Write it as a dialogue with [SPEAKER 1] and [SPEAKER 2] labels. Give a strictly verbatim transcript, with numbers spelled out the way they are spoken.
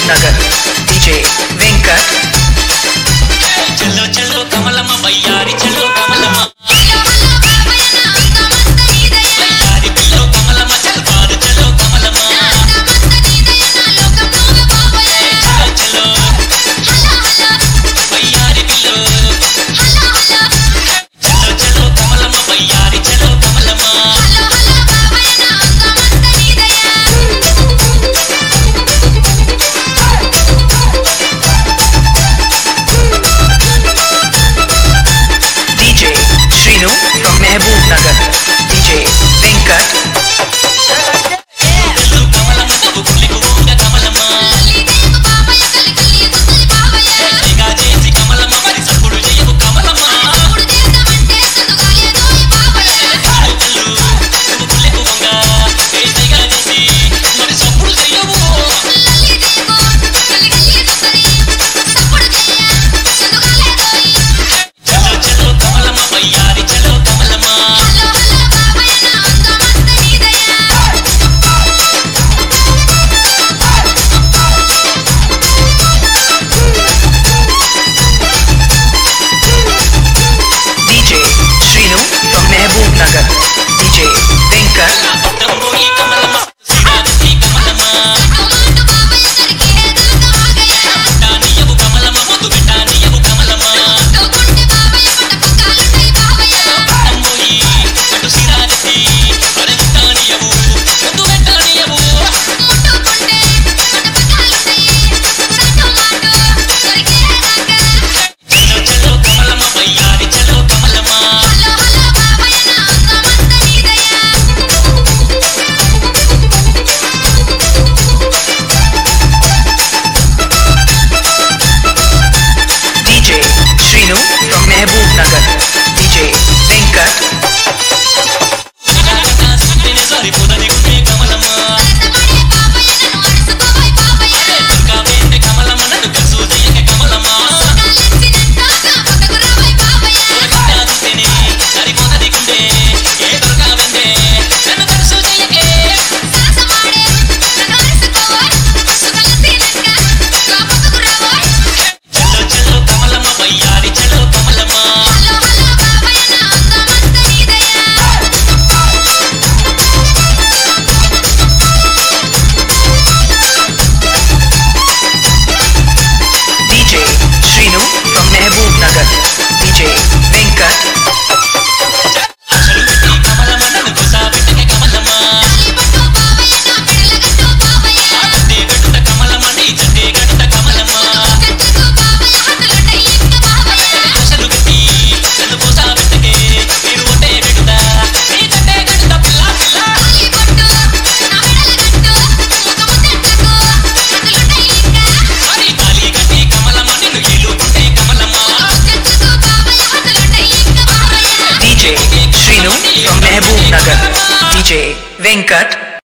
[SPEAKER 1] Nagar, D J Venkat.
[SPEAKER 2] चलो चलो कमलम्मा बయ్యారి चलो कमलम्मा बయ్యారి పిల్లో कमलम्मा चल पार चलो कमलम्मा चलो चलो बయ్యారి पिल्लो चलो चलो कमलम्मा बయ్యారి चलो Kamalamma
[SPEAKER 1] From Mehboob Nagar, D J Venkat. Nagar, D J Venkat. From Mehboob Nagar, D J Venkat. From Mehboob Nagar, D J Venkat. From Mehboob Nagar, D J Venkat.